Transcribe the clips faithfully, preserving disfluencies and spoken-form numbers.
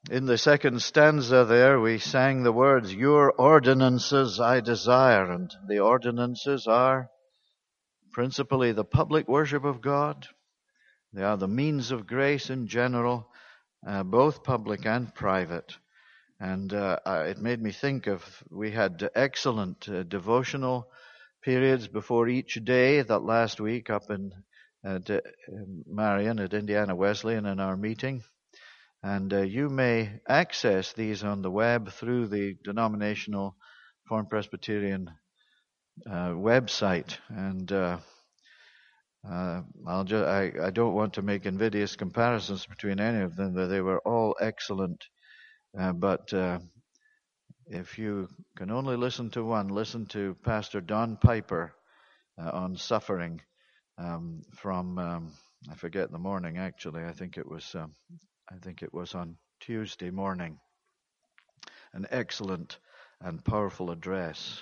In the second stanza there, we sang the words, "Your ordinances I desire," and the ordinances are principally the public worship of God. They are the means of grace in general, uh, both public and private. And uh, it made me think of, we had excellent uh, devotional periods before each day that last week up in at, uh, Marion at Indiana Wesleyan in our meeting. And uh, you may access these on the web through the denominational Foreign Presbyterian uh, website. And uh, uh, I'll just, I, I don't want to make invidious comparisons between any of them, but they were all excellent. Uh, but uh, if you can only listen to one, listen to Pastor Don Piper uh, on suffering um, from, um, I forget the morning actually, I think it was... Um, I think it was on Tuesday morning. An excellent and powerful address.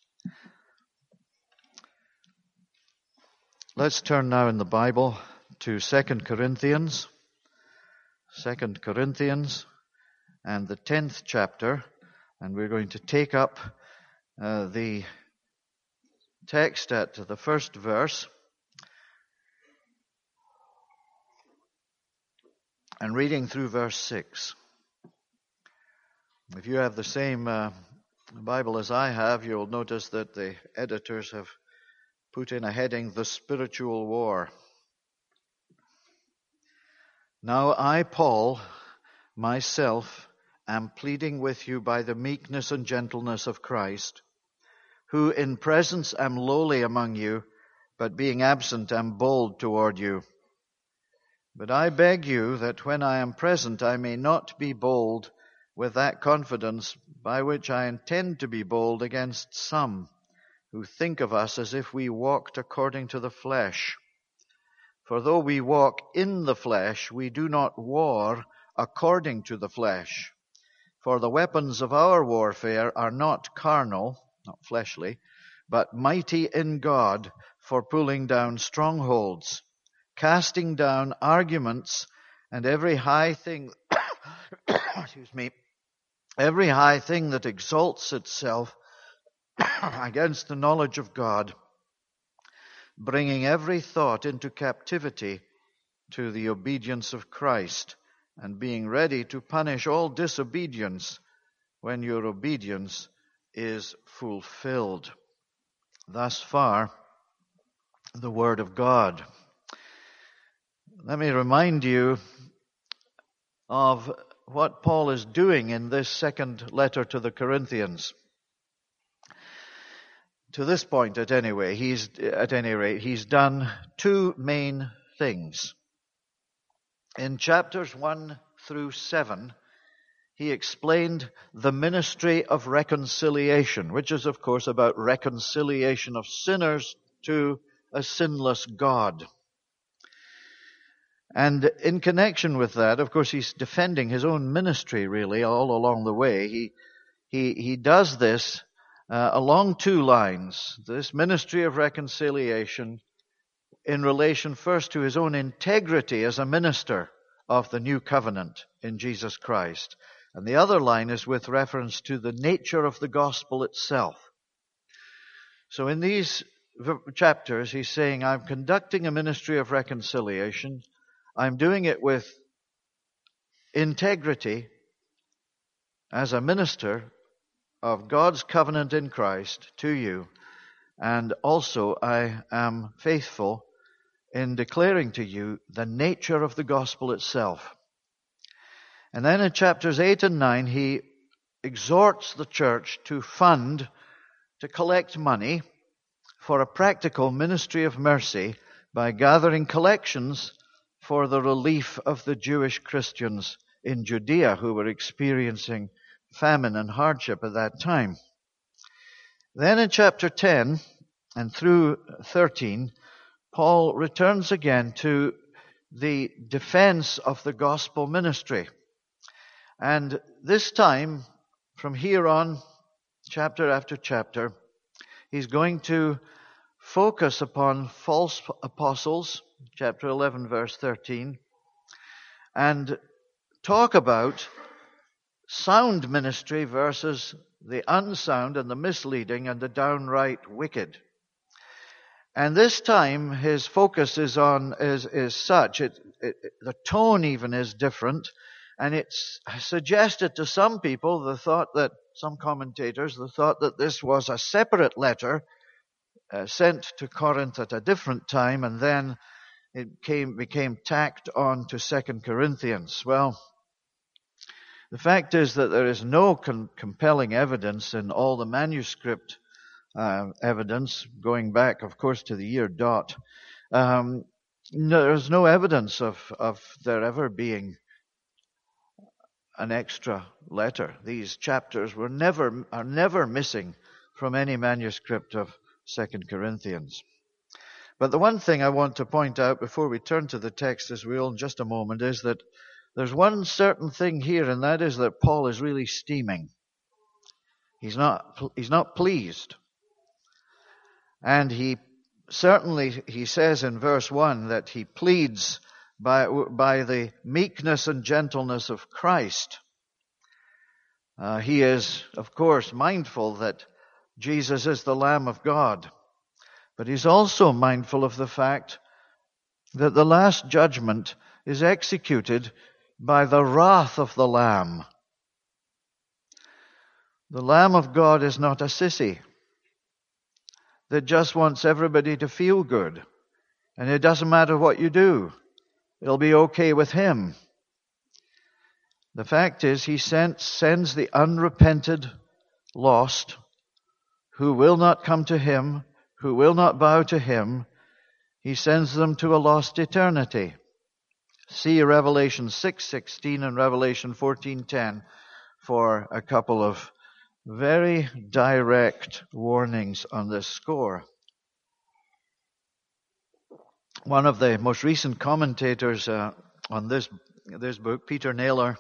Let's turn now in the Bible to Second Corinthians. Second Corinthians and the tenth chapter. And we're going to take up uh, the text at the first verse. And reading through verse six. If you have the same uh, Bible as I have, you'll notice that the editors have put in a heading, "The Spiritual War." "Now I, Paul, myself, am pleading with you by the meekness and gentleness of Christ, who in presence am lowly among you, but being absent am bold toward you. But I beg you that when I am present I may not be bold with that confidence by which I intend to be bold against some who think of us as if we walked according to the flesh. For though we walk in the flesh, we do not war according to the flesh. For the weapons of our warfare are not carnal," not fleshly, "but mighty in God for pulling down strongholds, casting down arguments and every high thing, excuse me, every high thing that exalts itself against the knowledge of God, bringing every thought into captivity to the obedience of Christ, and being ready to punish all disobedience when your obedience is fulfilled." Thus far, the Word of God. Let me remind you of what Paul is doing in this second letter to the Corinthians. To this point, at any rate, he's at any rate, he's done two main things. In chapters one through seven, he explained the ministry of reconciliation, which is, of course, about reconciliation of sinners to a sinless God. And in connection with that, of course, he's defending his own ministry, really, all along the way. He he he does this uh, along two lines. This ministry of reconciliation in relation first to his own integrity as a minister of the new covenant in Jesus Christ. And the other line is with reference to the nature of the gospel itself. So in these chapters, he's saying, I'm conducting a ministry of reconciliation. I'm doing it with integrity as a minister of God's covenant in Christ to you. And also I am faithful in declaring to you the nature of the gospel itself. And then in chapters eight and nine, he exhorts the church to fund, to collect money for a practical ministry of mercy by gathering collections for the relief of the Jewish Christians in Judea who were experiencing famine and hardship at that time. Then in chapter ten and through thirteen, Paul returns again to the defense of the gospel ministry. And this time, from here on, chapter after chapter, he's going to focus upon false apostles, chapter eleven, verse thirteen, and talk about sound ministry versus the unsound and the misleading and the downright wicked. And this time his focus is on is is such it, it the tone even is different, and it's suggested to some people the thought that some commentators the thought that this was a separate letter uh, sent to Corinth at a different time, and then it came became tacked on to Second Corinthians. Well, the fact is that there is no com- compelling evidence in all the manuscript uh, evidence, going back, of course, to the year dot. Um, no, there's no evidence of, of there ever being an extra letter. These chapters were never are never missing from any manuscript of Second Corinthians. But the one thing I want to point out before we turn to the text, as we will in just a moment, is that there's one certain thing here, and that is that Paul is really steaming. He's not, he's not pleased. And he certainly, he says in verse one that he pleads by, by the meekness and gentleness of Christ. Uh, he is, of course, mindful that Jesus is the Lamb of God. But he's also mindful of the fact that the last judgment is executed by the wrath of the Lamb. The Lamb of God is not a sissy that just wants everybody to feel good. And it doesn't matter what you do. It'll be okay with him. The fact is, he sends, sends the unrepented lost who will not come to him, who will not bow to him. He sends them to a lost eternity. See Revelation six sixteen and Revelation fourteen ten for a couple of very direct warnings on this score. One of the most recent commentators uh, on this this book, Peter Naylor,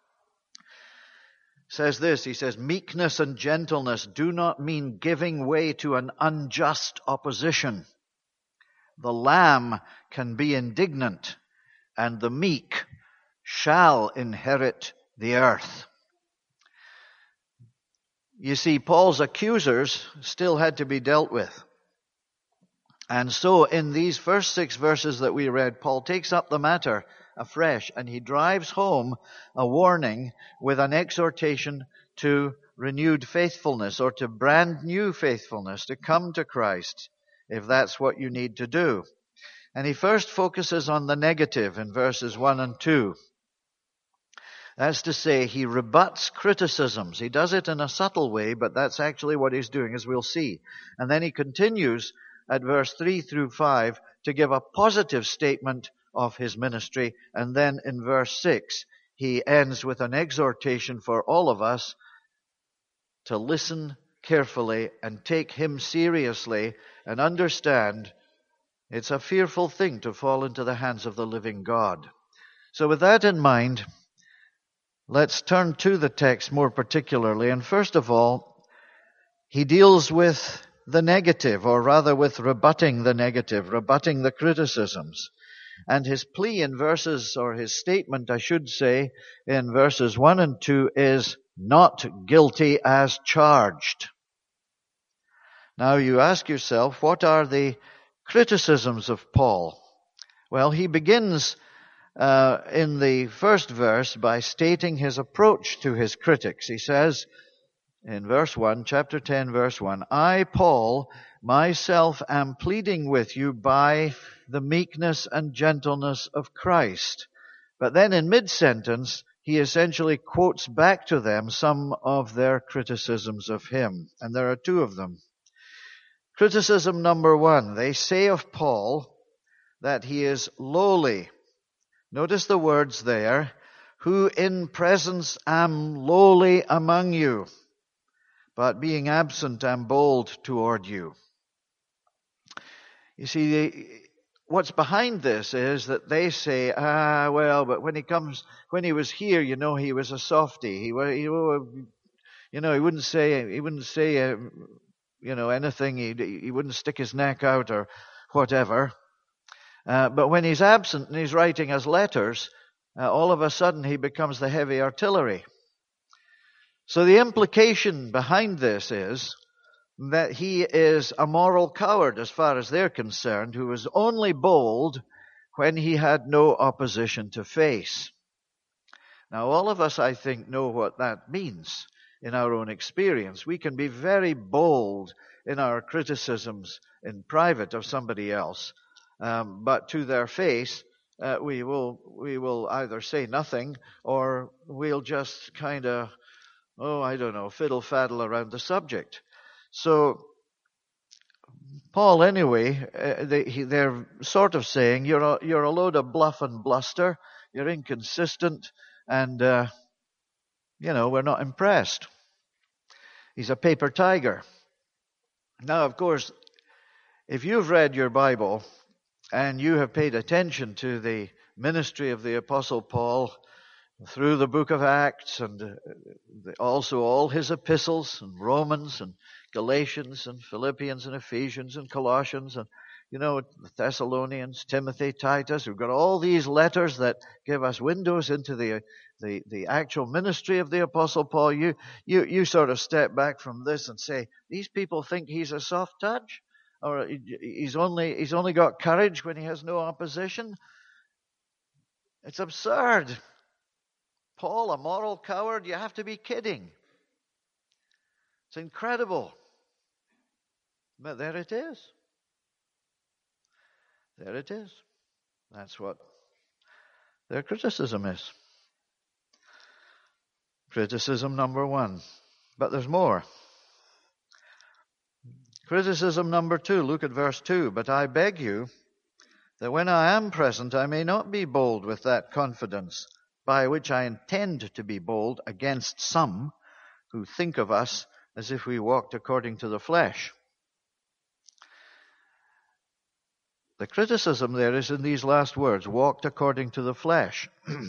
says this. He says, meekness and gentleness do not mean giving way to an unjust opposition. The lamb can be indignant, and the meek shall inherit the earth. You see, Paul's accusers still had to be dealt with. And so in these first six verses that we read, Paul takes up the matter afresh, and he drives home a warning with an exhortation to renewed faithfulness, or to brand new faithfulness, to come to Christ, if that's what you need to do. And he first focuses on the negative in verses one and two. That's to say, he rebuts criticisms. He does it in a subtle way, but that's actually what he's doing, as we'll see. And then he continues at verse three through five to give a positive statement of his ministry. And then in verse six, he ends with an exhortation for all of us to listen carefully and take him seriously and understand it's a fearful thing to fall into the hands of the living God. So with that in mind, let's turn to the text more particularly. And first of all, he deals with the negative, or rather with rebutting the negative, rebutting the criticisms. And his plea in verses, or his statement, I should say, in verses one and two is not guilty as charged. Now you ask yourself, what are the criticisms of Paul? Well, he begins uh, in the first verse by stating his approach to his critics. He says in verse one, chapter ten, verse one, I, Paul, myself am pleading with you by the meekness and gentleness of Christ. But then in mid-sentence, he essentially quotes back to them some of their criticisms of him. And there are two of them. Criticism number one, they say of Paul that he is lowly. Notice the words there, who in presence am lowly among you, but being absent am bold toward you. You see, they, what's behind this is that they say, ah, well, but when he comes, when he was here, you know, he was a softy. He, he you know, he wouldn't say, he wouldn't say, uh, you know, anything. He, he wouldn't stick his neck out or whatever. Uh, but when he's absent and he's writing us letters, uh, all of a sudden he becomes the heavy artillery. So the implication behind this is that he is a moral coward as far as they're concerned, who was only bold when he had no opposition to face. Now, all of us, I think, know what that means in our own experience. We can be very bold in our criticisms in private of somebody else, um, but to their face, uh, we will we will either say nothing or we'll just kind of, oh, I don't know, fiddle-faddle around the subject. So, Paul, anyway, uh, they, he, they're sort of saying, you're a, you're a load of bluff and bluster, you're inconsistent, and, uh, you know, we're not impressed. He's a paper tiger. Now, of course, if you've read your Bible and you have paid attention to the ministry of the Apostle Paul through the book of Acts and also all his epistles and Romans and Galatians and Philippians and Ephesians and Colossians and, you know, Thessalonians, Timothy, Titus. We've got all these letters that give us windows into the the, the actual ministry of the Apostle Paul. You, you, you sort of step back from this and say, these people think he's a soft touch? Or he's only, he's only got courage when he has no opposition? It's absurd. Paul, a moral coward? You have to be kidding. It's incredible. But there it is. There it is. That's what their criticism is. Criticism number one. But there's more. Criticism number two. Look at verse two. But I beg you that when I am present, I may not be bold with that confidence by which I intend to be bold against some who think of us as if we walked according to the flesh. The criticism there is in these last words, walked according to the flesh.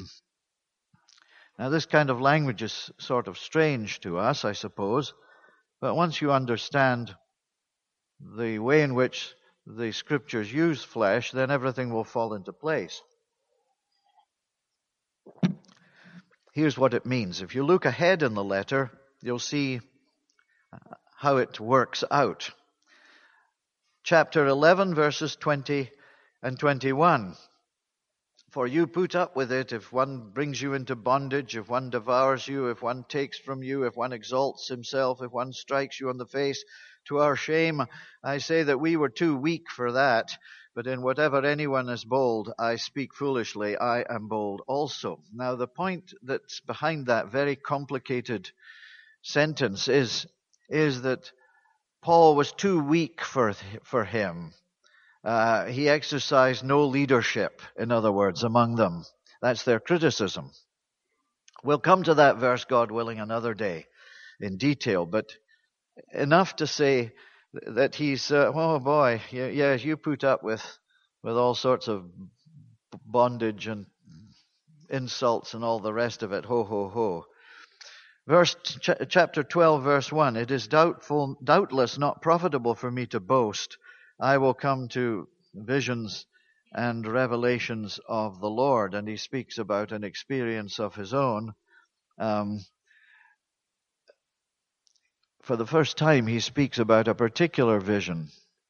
Now, this kind of language is sort of strange to us, I suppose, but once you understand the way in which the Scriptures use flesh, then everything will fall into place. Here's what it means. If you look ahead in the letter, you'll see how it works out. Chapter eleven, verses twenty and twenty-one. For you put up with it if one brings you into bondage, if one devours you, if one takes from you, if one exalts himself, if one strikes you on the face. To our shame, I say that we were too weak for that. But in whatever anyone is bold, I speak foolishly, I am bold also. Now, the point that's behind that very complicated sentence is, is that Paul was too weak for, for him. Uh, he exercised no leadership, in other words, among them. That's their criticism. We'll come to that verse, God willing, another day in detail, but enough to say that he's, uh, oh boy, yeah, yeah, you put up with, with all sorts of bondage and insults and all the rest of it, ho, ho, ho. Verse, ch- chapter twelve, verse one, it is doubtful, doubtless not profitable for me to boast. I will come to visions and revelations of the Lord. And he speaks about an experience of his own. Um, for the first time, he speaks about a particular vision.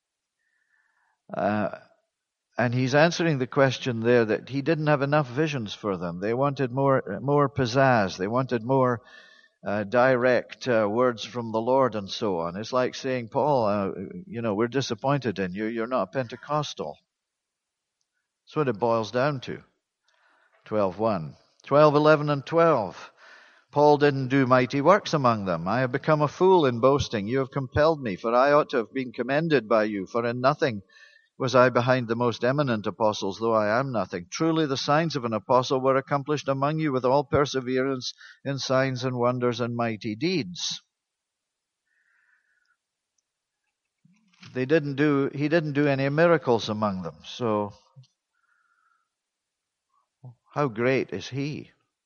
Uh, and he's answering the question there that he didn't have enough visions for them. They wanted more, more pizzazz. They wanted more Uh, direct uh, words from the Lord and so on. It's like saying, Paul, uh, you know, we're disappointed in you. You're not Pentecostal. That's what it boils down to. twelve one. twelve, eleven, and twelve. Paul didn't do mighty works among them. I have become a fool in boasting. You have compelled me, for I ought to have been commended by you. For in nothing was I behind the most eminent apostles, though I am nothing. Truly the signs of an apostle were accomplished among you with all perseverance in signs and wonders and mighty deeds. They didn't do, he didn't do any miracles among them. So, how great is he?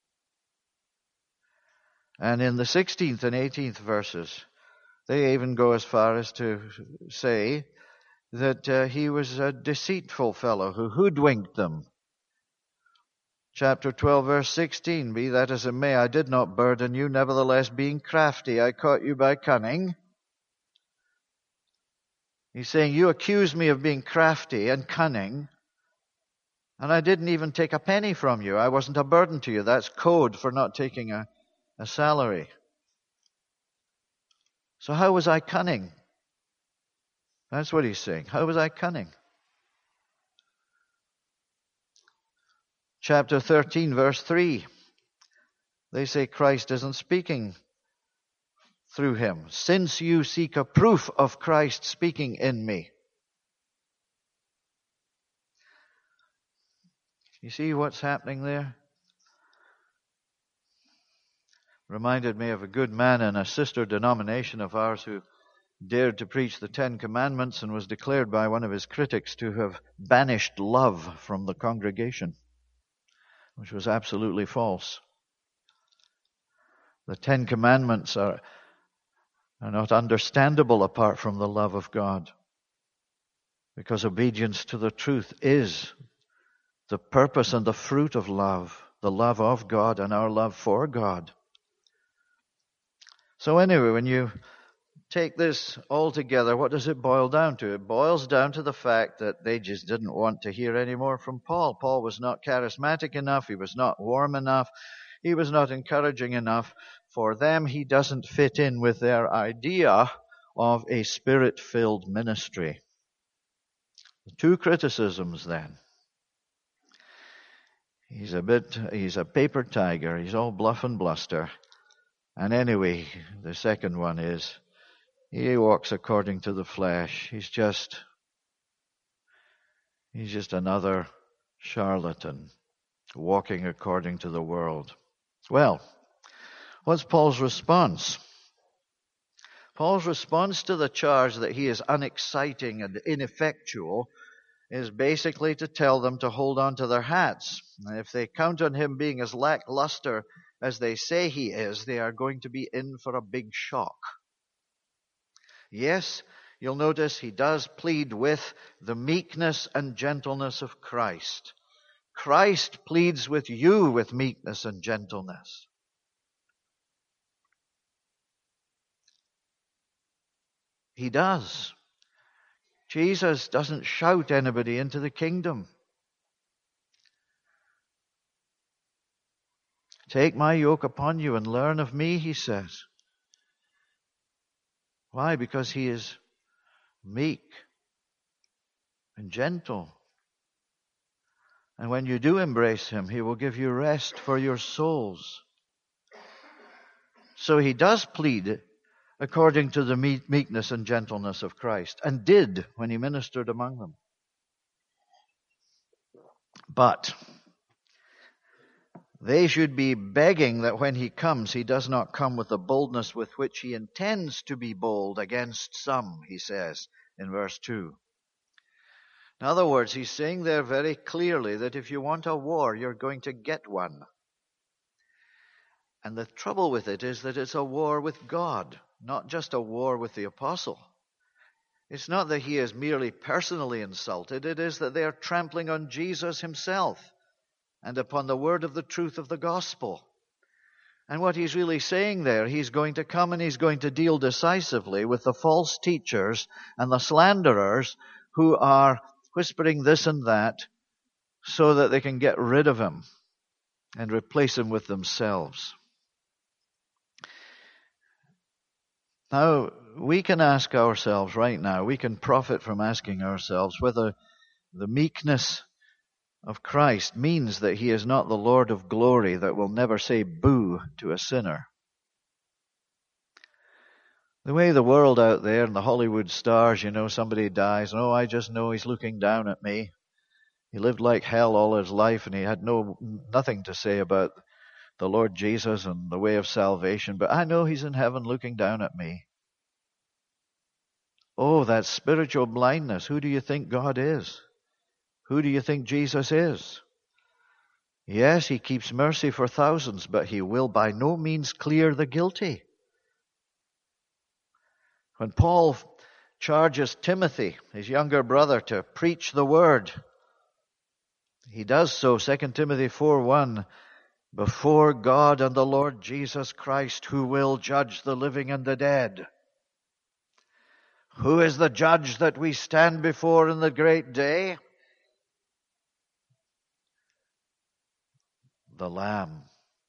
And in the sixteenth and eighteenth verses, they even go as far as to say that uh, he was a deceitful fellow who hoodwinked them. chapter twelve, verse sixteen, be that as it may, I did not burden you, nevertheless being crafty, I caught you by cunning. He's saying, you accused me of being crafty and cunning, and I didn't even take a penny from you. I wasn't a burden to you. That's code for not taking a, a salary. So how was I cunning? That's what he's saying. How was I cunning? Chapter thirteen, verse three. They say Christ isn't speaking through him. Since you seek a proof of Christ speaking in me. You see what's happening there? Reminded me of a good man in a sister denomination of ours who dared to preach the Ten Commandments and was declared by one of his critics to have banished love from the congregation, which was absolutely false. The Ten Commandments are, are not understandable apart from the love of God, because obedience to the truth is the purpose and the fruit of love, the love of God and our love for God. So anyway, when you take this all together, what does it boil down to? It boils down to the fact that they just didn't want to hear any more from Paul. Paul was not charismatic enough. He was not warm enough. He was not encouraging enough. For them, he doesn't fit in with their idea of a spirit-filled ministry. Two criticisms then. He's a bit, he's a paper tiger. He's all bluff and bluster. And anyway, the second one is, he walks according to the flesh. He's just, he's just another charlatan walking according to the world. Well, what's Paul's response? Paul's response to the charge that he is unexciting and ineffectual is basically to tell them to hold on to their hats. And if they count on him being as lackluster as they say he is, they are going to be in for a big shock. Yes, you'll notice he does plead with the meekness and gentleness of Christ. Christ pleads with you with meekness and gentleness. He does. Jesus doesn't shout anybody into the kingdom. Take my yoke upon you and learn of me, he says. Why? Because he is meek and gentle. And when you do embrace him, he will give you rest for your souls. So he does plead according to the meekness and gentleness of Christ, and did when he ministered among them. But they should be begging that when he comes, he does not come with the boldness with which he intends to be bold against some, he says in verse two. In other words, he's saying there very clearly that if you want a war, you're going to get one. And the trouble with it is that it's a war with God, not just a war with the apostle. It's not that he is merely personally insulted. It is that they are trampling on Jesus himself and upon the word of the truth of the gospel. And what he's really saying there, he's going to come and he's going to deal decisively with the false teachers and the slanderers who are whispering this and that so that they can get rid of him and replace him with themselves. Now, we can ask ourselves right now, we can profit from asking ourselves whether the meekness of Christ means that he is not the Lord of glory that will never say boo to a sinner. The way the world out there and the Hollywood stars, you know, somebody dies, oh, I just know he's looking down at me. He lived like hell all his life and he had no nothing to say about the Lord Jesus and the way of salvation, but I know he's in heaven looking down at me. Oh, that's spiritual blindness. Who do you think God is? Who do you think Jesus is? Yes, he keeps mercy for thousands, but he will by no means clear the guilty. When Paul charges Timothy, his younger brother, to preach the word, He does so, Second Timothy four one, before God and the Lord Jesus Christ, who will judge the living and the dead. Who is the judge that we stand before in the great day? The Lamb.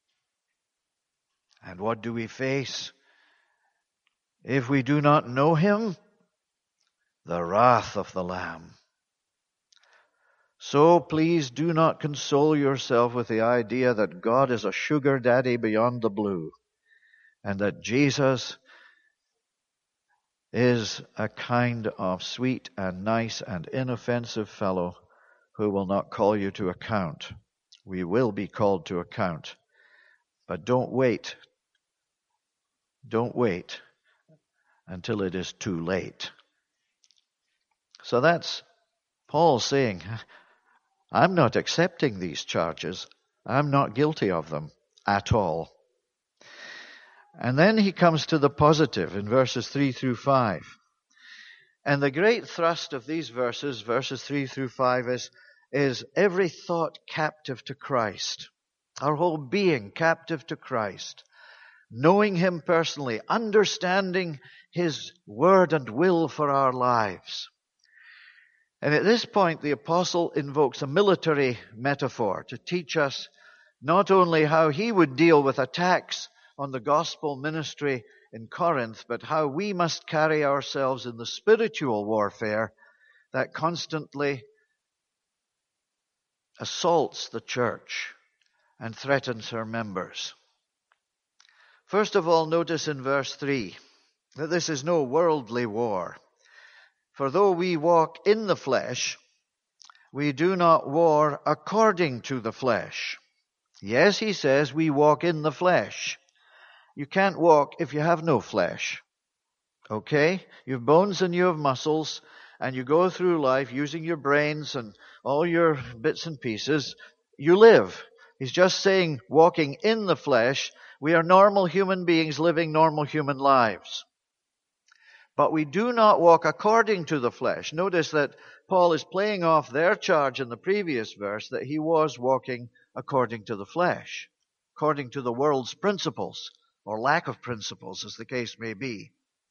And what do we face? If we do not know him, the wrath of the Lamb. So please do not console yourself with the idea that God is a sugar daddy beyond the blue, and that Jesus is a kind of sweet and nice and inoffensive fellow who will not call you to account. We will be called to account. But don't wait. Don't wait until it is too late. So that's Paul saying, I'm not accepting these charges. I'm not guilty of them at all. And then he comes to the positive in verses three through five. And the great thrust of these verses, verses three through five, is, is every thought captive to Christ. Our whole being captive to Christ. Knowing him personally, understanding his word and will for our lives. And at this point, the apostle invokes a military metaphor to teach us not only how he would deal with attacks on the gospel ministry in Corinth, but how we must carry ourselves in the spiritual warfare that constantly assaults the church and threatens her members. First of all, notice in verse three that this is no worldly war. For though we walk in the flesh, we do not war according to the flesh. Yes, he says we walk in the flesh. You can't walk if you have no flesh. Okay? You have bones and you have muscles, and you go through life using your brains and all your bits and pieces. You live. He's just saying walking in the flesh. We are normal human beings living normal human lives. But we do not walk according to the flesh. Notice that Paul is playing off their charge in the previous verse that he was walking according to the flesh, according to the world's principles, or lack of principles, as the case may be.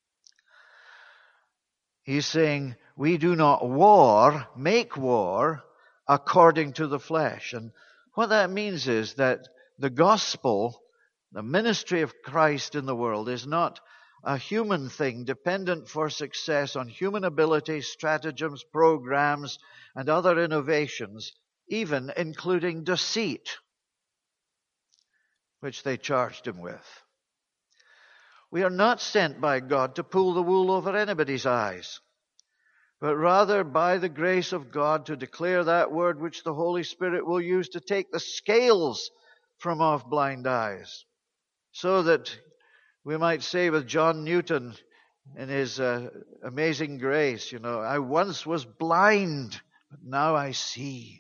He's saying we do not war, make war, according to the flesh. And what that means is that the gospel, the ministry of Christ in the world, is not a human thing dependent for success on human ability, stratagems, programs, and other innovations, even including deceit, which they charged him with. We are not sent by God to pull the wool over anybody's eyes, but rather by the grace of God to declare that word which the Holy Spirit will use to take the scales from off blind eyes, so that we might say with John Newton in his uh, Amazing Grace, you know, I once was blind, but now I see.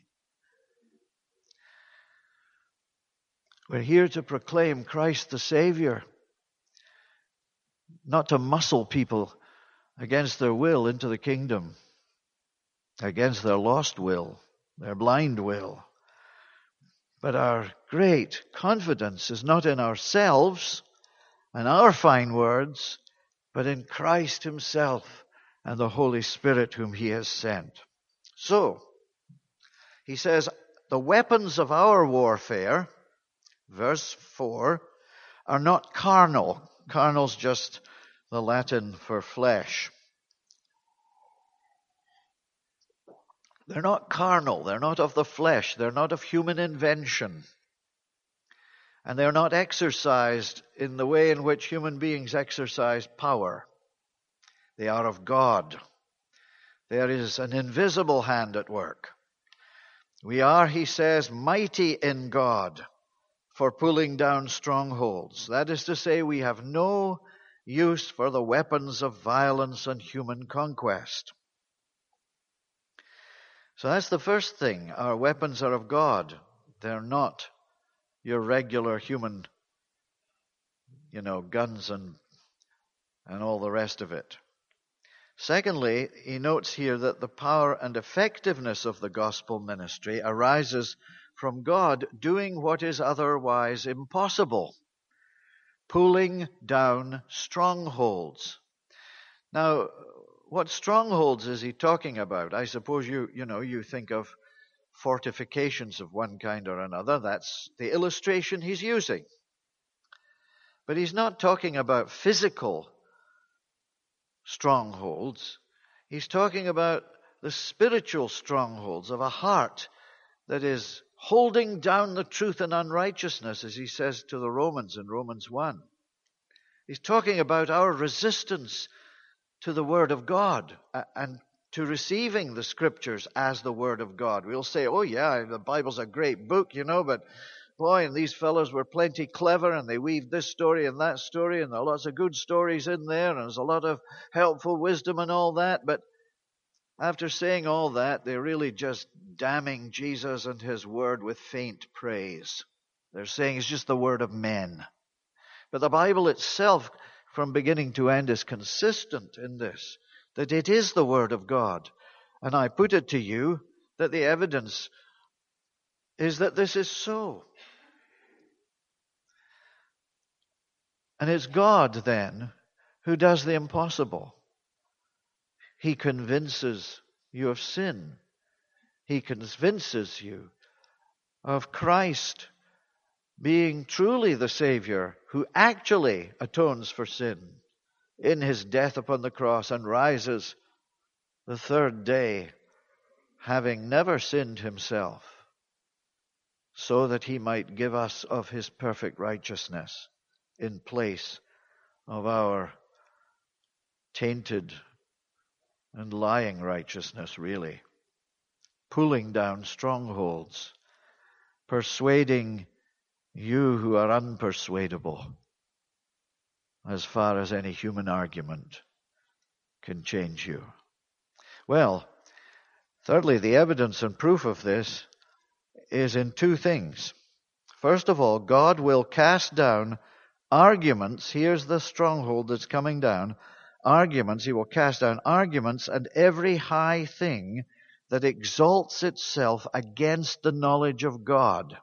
We're here to proclaim Christ the Savior, not to muscle people against their will into the kingdom, against their lost will, their blind will. But our great confidence is not in ourselves and our fine words, but in Christ himself and the Holy Spirit whom he has sent. So, he says, the weapons of our warfare, verse four, are not carnal. Carnal's just the Latin for flesh. They're not carnal. They're not of the flesh. They're not of human invention. And they're not exercised in the way in which human beings exercise power. They are of God. There is an invisible hand at work. We are, he says, mighty in God for pulling down strongholds. That is to say, we have no use for the weapons of violence and human conquest. So that's the first thing. Our weapons are of God. They're not your regular human, you know, guns and and all the rest of it. Secondly, he notes here that the power and effectiveness of the gospel ministry arises from God doing what is otherwise impossible, pulling down strongholds. Now, what strongholds is he talking about? I suppose you, you know, you think of fortifications of one kind or another. That's the illustration he's using. But he's not talking about physical strongholds. He's talking about the spiritual strongholds of a heart that is holding down the truth and unrighteousness, as he says to the Romans in Romans one. He's talking about our resistance to the Word of God and to receiving the Scriptures as the Word of God. We'll say, oh yeah, the Bible's a great book, you know, but boy, and these fellows were plenty clever, and they weaved this story and that story, and there are lots of good stories in there, and there's a lot of helpful wisdom and all that. But after saying all that, they're really just damning Jesus and his word with faint praise. They're saying it's just the word of men. But the Bible itself, from beginning to end, is consistent in this, that it is the word of God. And I put it to you that the evidence is that this is so. And it's God, then, who does the impossible. He convinces you of sin. He convinces you of Christ being truly the Savior who actually atones for sin in his death upon the cross and rises the third day, having never sinned himself, so that he might give us of his perfect righteousness in place of our tainted and lying righteousness, really. Pulling down strongholds, persuading you who are unpersuadable, as far as any human argument can change you. Well, thirdly, the evidence and proof of this is in two things. First of all, God will cast down arguments. Here's the stronghold that's coming down. Arguments. He will cast down arguments and every high thing that exalts itself against the knowledge of God.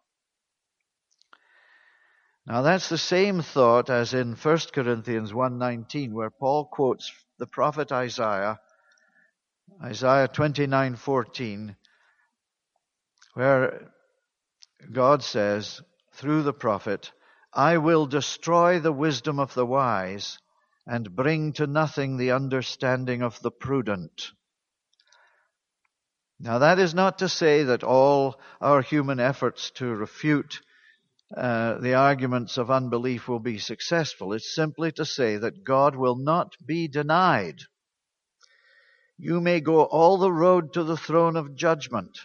Now that's the same thought as in First Corinthians one nineteen, where Paul quotes the prophet Isaiah, Isaiah twenty-nine fourteen, where God says through the prophet, I will destroy the wisdom of the wise and bring to nothing the understanding of the prudent. Now that is not to say that all our human efforts to refute uh, the arguments of unbelief will be successful. It's simply to say that God will not be denied. You may go all the road to the throne of judgment,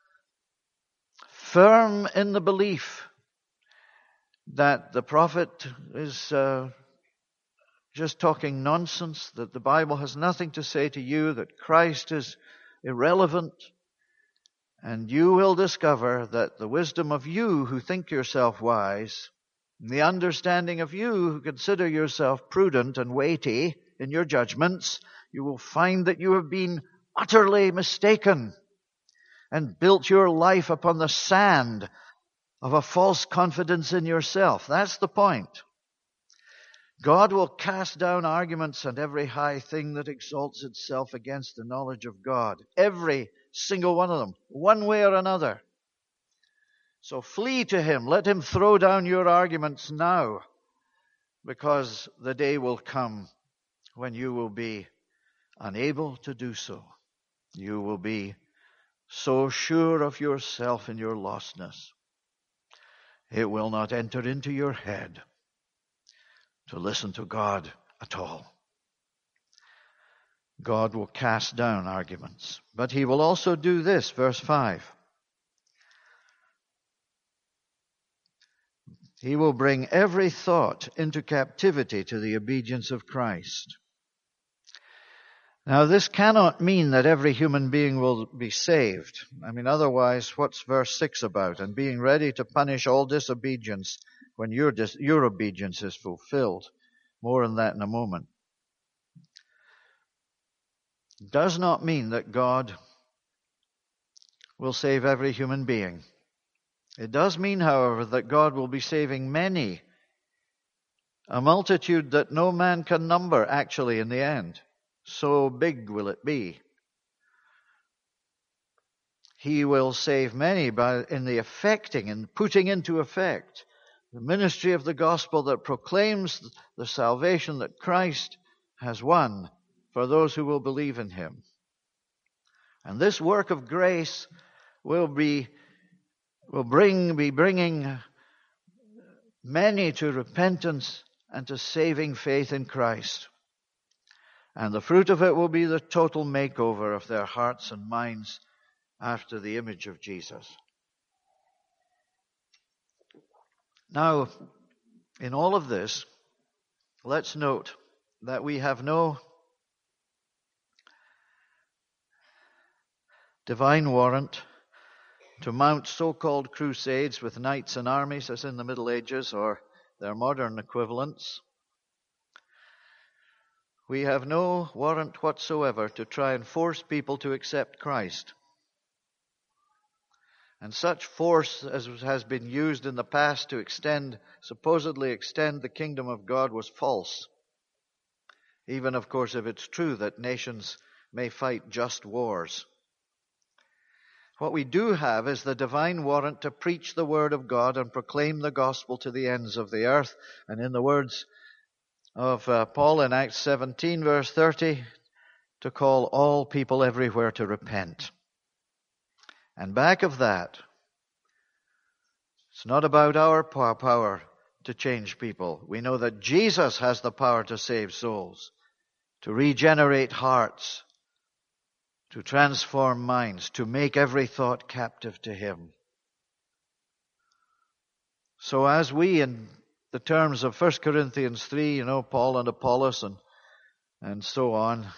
firm in the belief that the prophet is uh, just talking nonsense, that the Bible has nothing to say to you, that Christ is irrelevant, and you will discover that the wisdom of you who think yourself wise, and the understanding of you who consider yourself prudent and weighty in your judgments, you will find that you have been utterly mistaken and built your life upon the sand of a false confidence in yourself. That's the point. God will cast down arguments and every high thing that exalts itself against the knowledge of God. Every single one of them, one way or another. So flee to him. Let him throw down your arguments now, because the day will come when you will be unable to do so. You will be so sure of yourself and your lostness, it will not enter into your head to listen to God at all. God will cast down arguments. But he will also do this, verse five. He will bring every thought into captivity to the obedience of Christ. Now, this cannot mean that every human being will be saved. I mean, otherwise, what's verse six about? And being ready to punish all disobedience when your, dis- your obedience is fulfilled. More on that in a moment. does not mean that God will save every human being. It does mean, however, that God will be saving many, a multitude that no man can number actually in the end. So big will it be. He will save many by in the effecting and putting into effect the ministry of the gospel that proclaims the salvation that Christ has won for those who will believe in him. And this work of grace will be will bring be bringing many to repentance and to saving faith in Christ. And the fruit of it will be the total makeover of their hearts and minds after the image of Jesus. Now, in all of this, let's note that we have no divine warrant to mount so-called crusades with knights and armies as in the Middle Ages or their modern equivalents. We have no warrant whatsoever to try and force people to accept Christ. And such force as has been used in the past to extend, supposedly extend the kingdom of God was false. Even, of course, if it's true that nations may fight just wars. What we do have is the divine warrant to preach the word of God and proclaim the gospel to the ends of the earth. And in the words of uh, Paul in Acts seventeen, verse thirty, to call all people everywhere to repent. And back of that, it's not about our power to change people. We know that Jesus has the power to save souls, to regenerate hearts, to transform minds, to make every thought captive to him. So as we, in the terms of First Corinthians three, you know, Paul and Apollos and, and so on,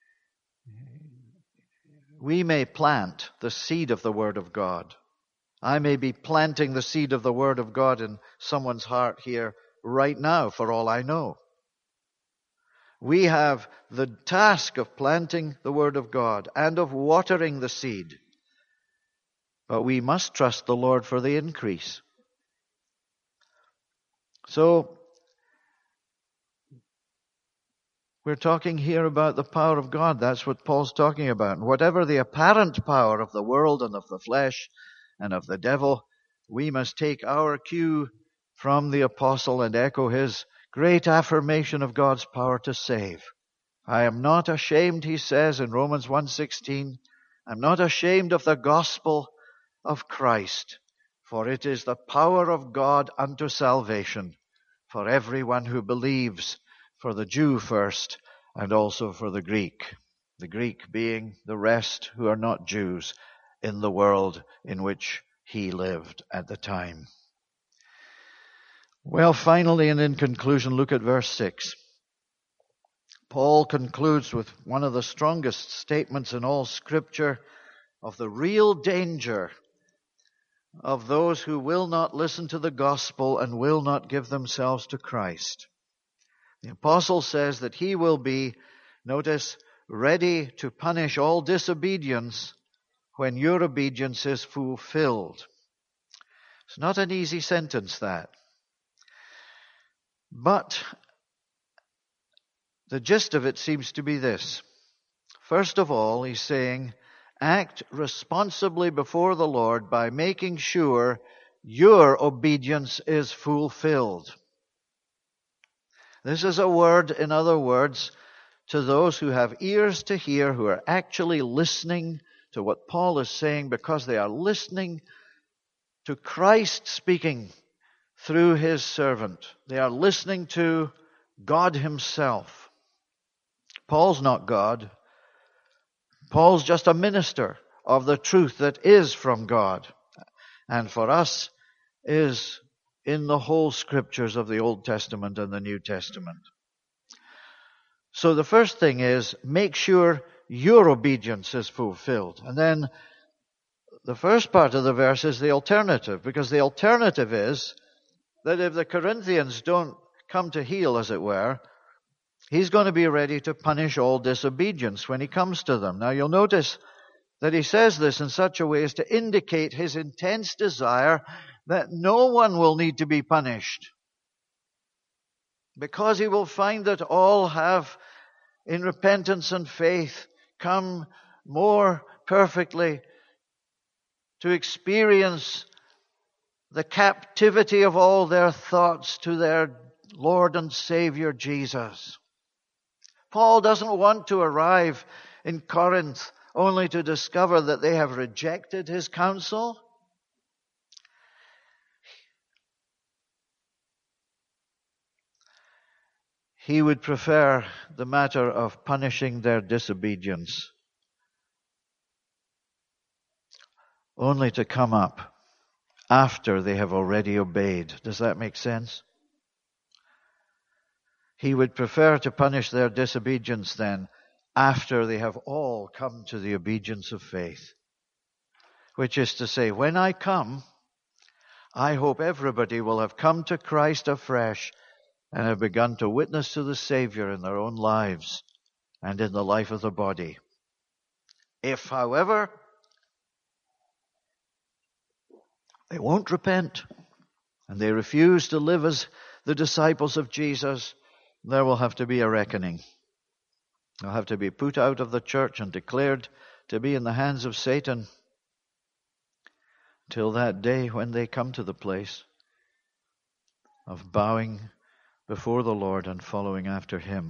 we may plant the seed of the Word of God. I may be planting the seed of the Word of God in someone's heart here right now, for all I know. We have the task of planting the Word of God and of watering the seed. But we must trust the Lord for the increase. So, we're talking here about the power of God. That's what Paul's talking about. And whatever the apparent power of the world and of the flesh and of the devil, we must take our cue from the apostle and echo his great affirmation of God's power to save. I am not ashamed, he says in Romans one sixteen, I'm not ashamed of the gospel of Christ, for it is the power of God unto salvation for everyone who believes, for the Jew first, and also for the Greek. The Greek being the rest who are not Jews in the world in which he lived at the time. Well, finally, and in conclusion, look at verse six. Paul concludes with one of the strongest statements in all Scripture of the real danger of those who will not listen to the gospel and will not give themselves to Christ. The apostle says that he will be, notice, ready to punish all disobedience when your obedience is fulfilled. It's not an easy sentence, that. But the gist of it seems to be this. First of all, he's saying, act responsibly before the Lord by making sure your obedience is fulfilled. This is a word, in other words, to those who have ears to hear, who are actually listening to what Paul is saying because they are listening to Christ speaking through his servant. They are listening to God himself. Paul's not God. Paul's just a minister of the truth that is from God. And for us is in the whole Scriptures of the Old Testament and the New Testament. So the first thing is, make sure your obedience is fulfilled. And then the first part of the verse is the alternative, because the alternative is that if the Corinthians don't come to heel, as it were, He's going to be ready to punish all disobedience when he comes to them. Now you'll notice that he says this in such a way as to indicate his intense desire that no one will need to be punished, because he will find that all have, in repentance and faith, come more perfectly to experience the captivity of all their thoughts to their Lord and Savior Jesus. Paul doesn't want to arrive in Corinth only to discover that they have rejected his counsel. He would prefer the matter of punishing their disobedience only to come up after they have already obeyed. Does that make sense? He would prefer to punish their disobedience then after they have all come to the obedience of faith. Which is to say, when I come, I hope everybody will have come to Christ afresh and have begun to witness to the Savior in their own lives and in the life of the body. If, however, they won't repent and they refuse to live as the disciples of Jesus, there will have to be a reckoning. They'll have to be put out of the church and declared to be in the hands of Satan till that day when they come to the place of bowing before the Lord and following after Him.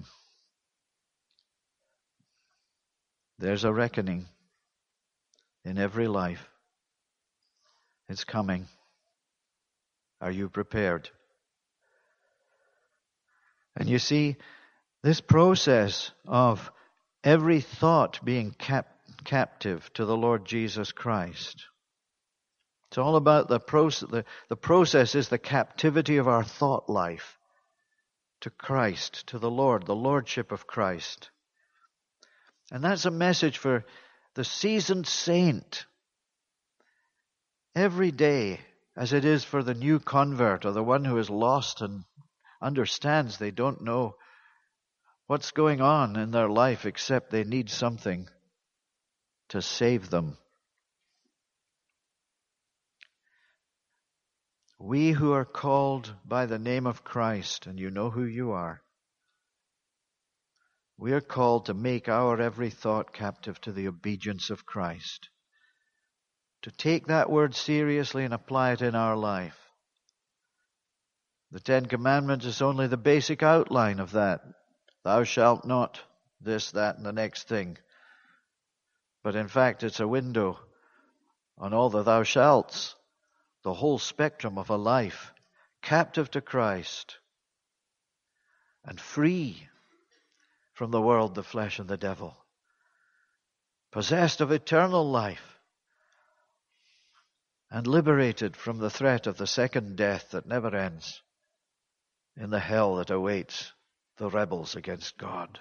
There's a reckoning in every life. It's coming. Are you prepared? And you see, this process of every thought being cap- captive to the Lord Jesus Christ, it's all about the process. The, the process is the captivity of our thought life to Christ, to the Lord, the Lordship of Christ. And that's a message for the seasoned saint every day, as it is for the new convert or the one who is lost and understands they don't know what's going on in their life except they need something to save them. We who are called by the name of Christ, and you know who you are, we are called to make our every thought captive to the obedience of Christ. To take that word seriously and apply it in our life. The Ten Commandments is only the basic outline of that. Thou shalt not, this, that, and the next thing. But in fact, it's a window on all the thou shalts. The whole spectrum of a life, captive to Christ and free from the world, the flesh, and the devil, possessed of eternal life and liberated from the threat of the second death that never ends in the hell that awaits the rebels against God.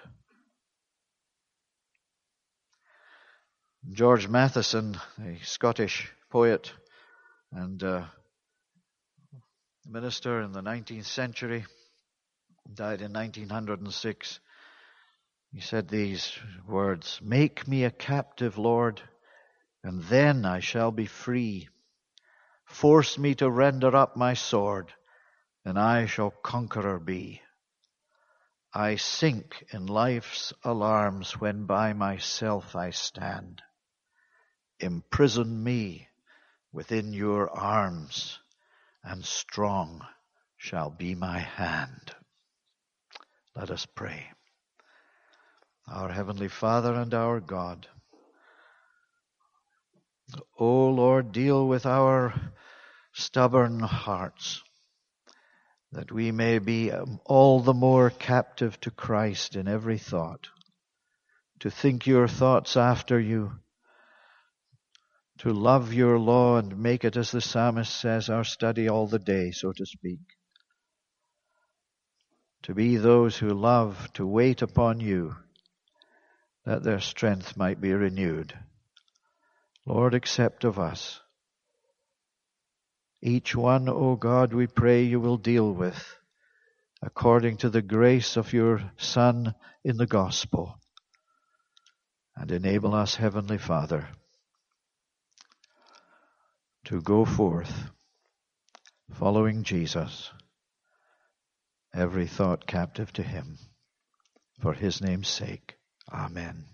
George Matheson, a Scottish poet and uh, minister in the nineteenth century, died in nineteen oh six. He said these words, "Make me a captive, Lord, and then I shall be free. Force me to render up my sword, and I shall conqueror be. I sink in life's alarms when by myself I stand. Imprison me within your arms, and strong shall be my hand." Let us pray. Our Heavenly Father and our God, O Lord, deal with our stubborn hearts, that we may be all the more captive to Christ in every thought, to think your thoughts after you, to love your law and make it, as the psalmist says, our study all the day, so to speak. To be those who love to wait upon you, that their strength might be renewed. Lord, accept of us. Each one, O God, we pray you will deal with according to the grace of your Son in the gospel. And enable us, Heavenly Father, to go forth following Jesus, every thought captive to him. For his name's sake. Amen.